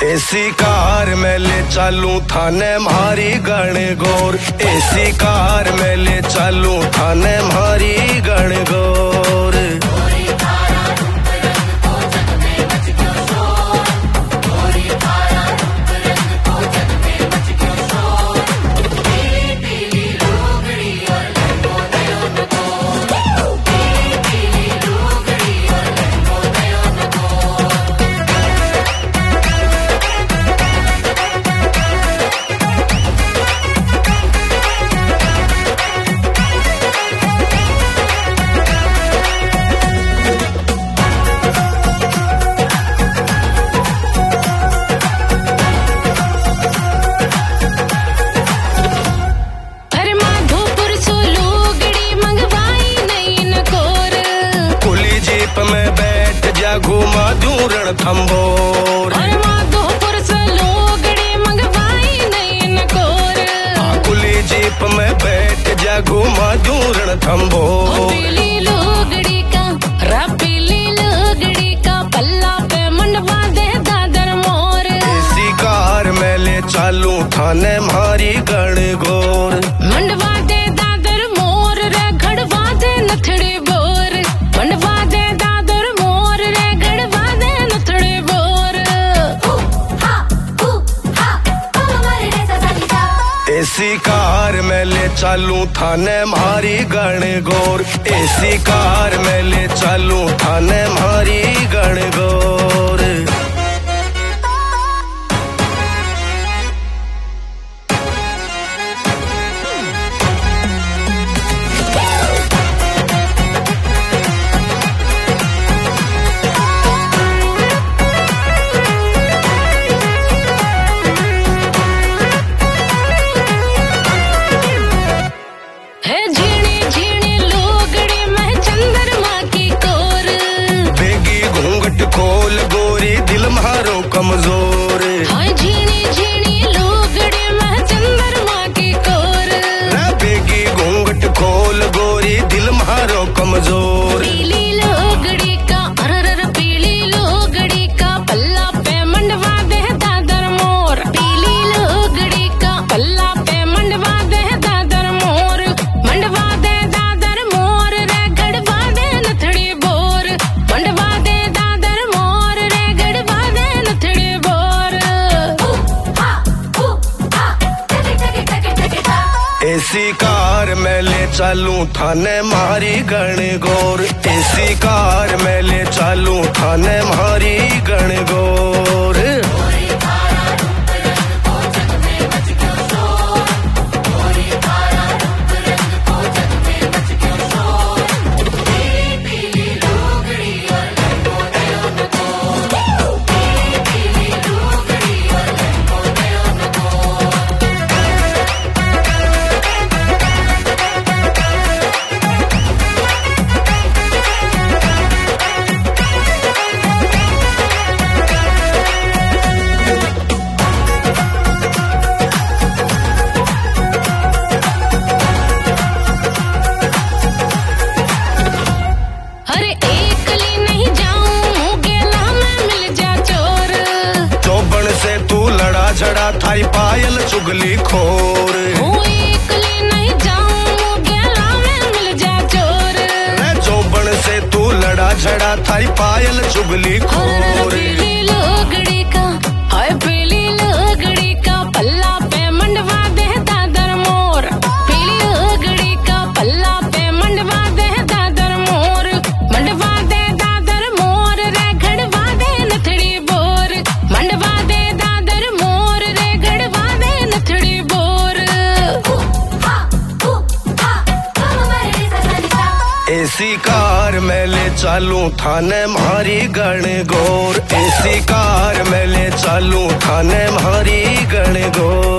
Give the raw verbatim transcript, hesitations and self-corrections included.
AC कार में ले चालू थाने मारी गण गोर, एसी कार में ले चालू थाने मारी गण गोर। में बैठ जा घुमा दूं रणथंभौर, माधोपुर से लोगड़ी मंगवाई नैन कोर। खुली जीप में बैठ जा घुमा दूं रणथंभौर। पीली लोगड़ी का रा पीली लोगड़ी का पल्ला पे मंडवा दे दादर मोर। एसी कार में ले चालू थाने मारी गण गोर, मंडवा दे दादर मोर रे घड़वा दे नथड़ी बोर। मंडवा दे एसी कार में ले चालू थाने मारी गण गोर, एसी कार में ले चालू थाने मारी गण गोर। खोल गोरी दिल मारो कमजोर, हाय झीणी झीणी लोगड़ी में चंद्रमा की कोर। बेगी घूंघट खोल गोरी दिल मारो कमजोर। पीली लोगड़ी का अरर पीली लोगड़ी का पल्ला पे मंडवा दे दादर मोर। पीली लोगड़ी का पल्ला पे मंडवा दे दादर मोर। मंडवा दे दादर मोर रे गड़वा दे नथड़ी बोर। मंडवा दे एसी कार में ले चालू थाने मारी गण गोर, एसी कार में ले चालू थाने मारी गण गोर। झड़ा थाई पायल चुगली खोर, एकली नहीं जाऊं गेला में मिल जा चोर। रे चौबन से तू लड़ा झड़ा थाई पायल चुगली खोर। पीली लोगड़ी का हाय पीली लोगड़ी का पल्ला पे मंडवा दे दादर मोर। पीली लोगड़ी का पल्ला पे मंडवा दे दादर मोर। मंडवा दे दादर मोर रे घड़वा दे नथड़ी बोर। मंडवा दे दादर मोर रे घड़वा दे नथड़ी बोर। एसी कार में ले चालू थाने मारी गण गोर, एसी कार में ले चालू थाने मारी गण गोर।